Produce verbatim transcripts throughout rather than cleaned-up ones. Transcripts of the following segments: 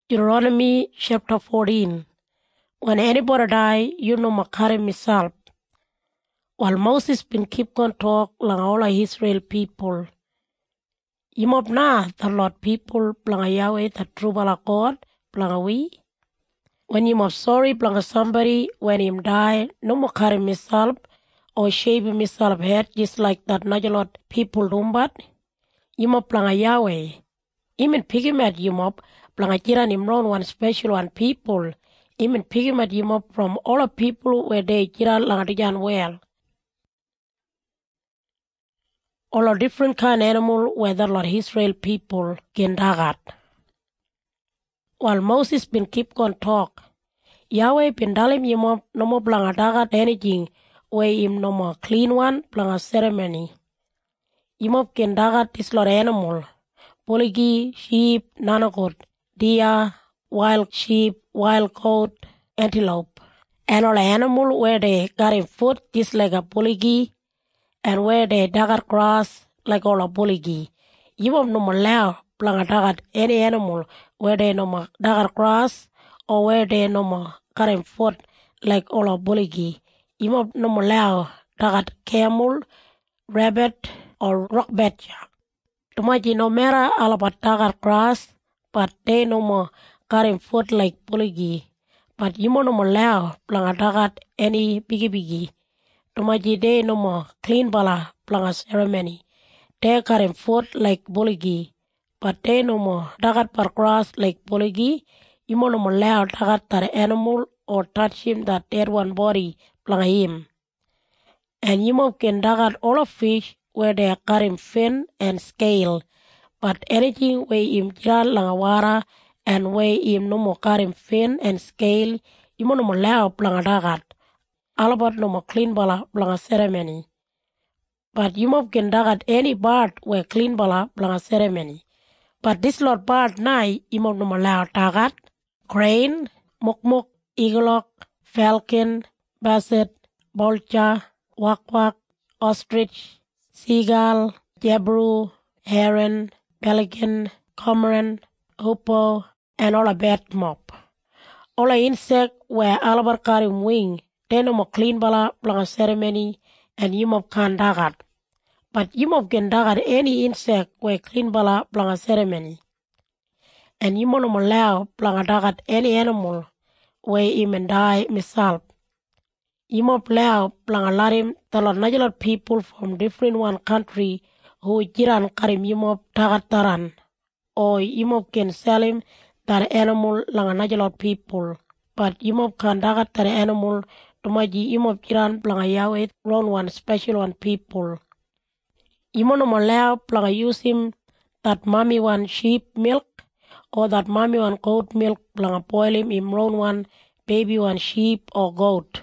Deuteronomy chapter fourteen. When anybody die, you know makare misal. While Moses been keep on talk lang all Israel people. Yimob na the Lord people blang Yahweh the true bala God blang we. When you are sorry blang somebody when him die, no makare misal or shave misal head just like that Najalot people dumbat. Yimob blang Yahweh. Even picking at Yimob blang jiran imron one special one people. Even picking at Yimob from all the people where they jiran lang dijan well. All a different kind of animal where the Lord Israel people can dagat. While Moses been keep on talk, Yahweh been dalim Yimob no more blang dagat anything where him no more clean one blang a ceremony. Yimob can dagat this lot animal. Poligi, sheep, nanagot, deer, wild sheep, wild goat, antelope. And all animal where they got in foot just like a poligi and where they dagat grass like all a poligi. You won't no more allow blang dagat any animal where they no more dagat grass or where they no more got in foot like all a poligi. You won't no more allow dagat camel, rabbit or rock badger. Tumaji no matter all about dagat grass, but they no more got in foot like poligi. But you no more allow blang dagat any biggie biggie. Tumaji they no more clean bala blang a ceremony. They got in foot like poligi. But they no more dagat par grass like poligi. You no more allow dagat that animal or touch him that dead one body blang him. And you can dagat all of fish where they got him fin and scale, but anything where him jiran langawara and where him no more got him fin and scale, you no more allow blang dagat. All about no more clean bala blang ceremony. But you can dagat any bird where clean bala blang ceremony. But this lot bird nai you no more allow dagat. Crane, mukmuk, eaglehawk, falcon, basset, vulture, wak-wak, ostrich, seagull, jabiru, heron, pelican, cormorant, hoopoe, and all a bat mop. All a insect where alabar karim wing, they no more clean bala blang ceremony, and yimob can dagat. But yimob can dagat any insect where clean bala blang ceremony. And you no more allow blang dagat any animal where him and die misal. Yimob allow blang larim talon najalot people from different one country who jiran karim yimob dagat taran. Or yimob can sell him that animal lang najalot people. But yimob can dagat that animal tumaji yimob jiran blang Yahweh run one special one people. Yimob no more allow blang use him that mommy one sheep milk or that mommy one goat milk blang boil him in run one baby one sheep or goat.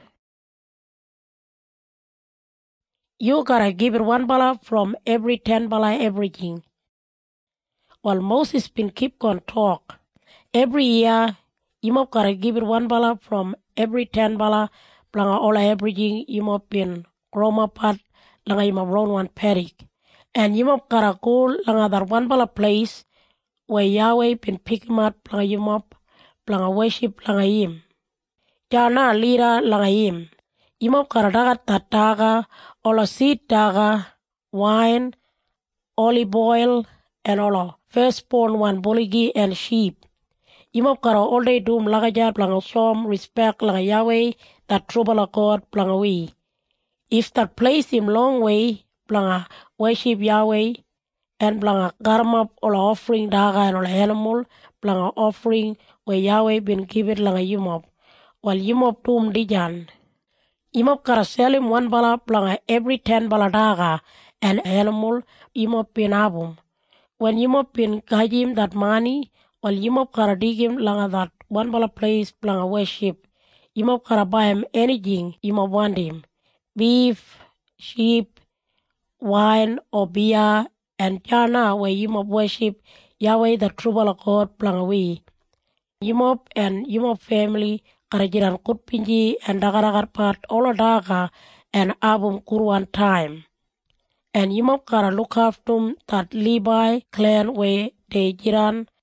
You gotta give it one bala from every ten bala everything. While Moses been keep on talk, every year, you gotta give it one bala from every ten bala, blanga all everything you been chroma part, langa you round one paddock. And you gotta go langa that one bala place where Yahweh been pick him up, blanga you blanga worship langa him. Jana lira langa him. You gotta dagat that daga, all a seed daga, wine, olive oil, and all a firstborn one buligi and sheep. Yimob kara all day doom lagajar blanga shom respect langa Yahweh that trouble God blanga we. If that place him long way blanga worship Yahweh and blanga garma all offering daga and all animal blanga offering where Yahweh been given langa Yimob. While Yimob doom dijan. Yimob kara sell him one bala blanga every ten bala daga and animal Yimob bin abum. When Yimob bin gajim that money, while Yimob kara digim langa that one bala place blanga worship, Yimob kara buy him anything Yimob want him. Beef, sheep, wine or beer, and jana where Yimob worship Yahweh the true bala God blanga we. Yimob and Yimob family kara jiran kutpinji and dagaragar part all daga and abum kurwan time. And Yimob kara look after that Levi clan where they jiran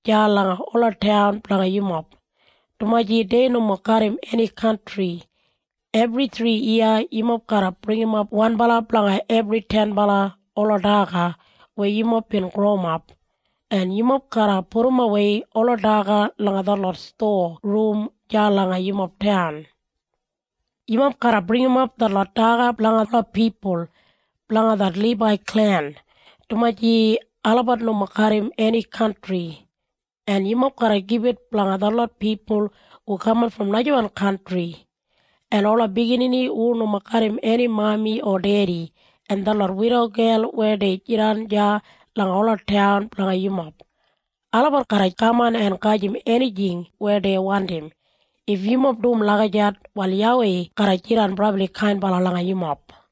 ja langa ola town planga yumop. Tumaji de no makarim any country. Every three year yumop kara bring him up one bala planga every ten bala ola daga where yumop been grown up. And yumop kara put him away ola daga langa the lot store room ja langa yumop town. Yumop kara bring him up the lot daga planga the people planga that Levi clan. Tumaji alabat no makarim any country. And yumop kara give it planga the lot people who come from Najuan country. And all a beginning who no makarim any mommy or daddy. And the lot widow girl where they jiran ja lang all town planga yumop. Alabat kara kaman and kajim anything where they want him. If yumop doom lagajat wal Yahweh kara jiran probably kind bala langa yumop.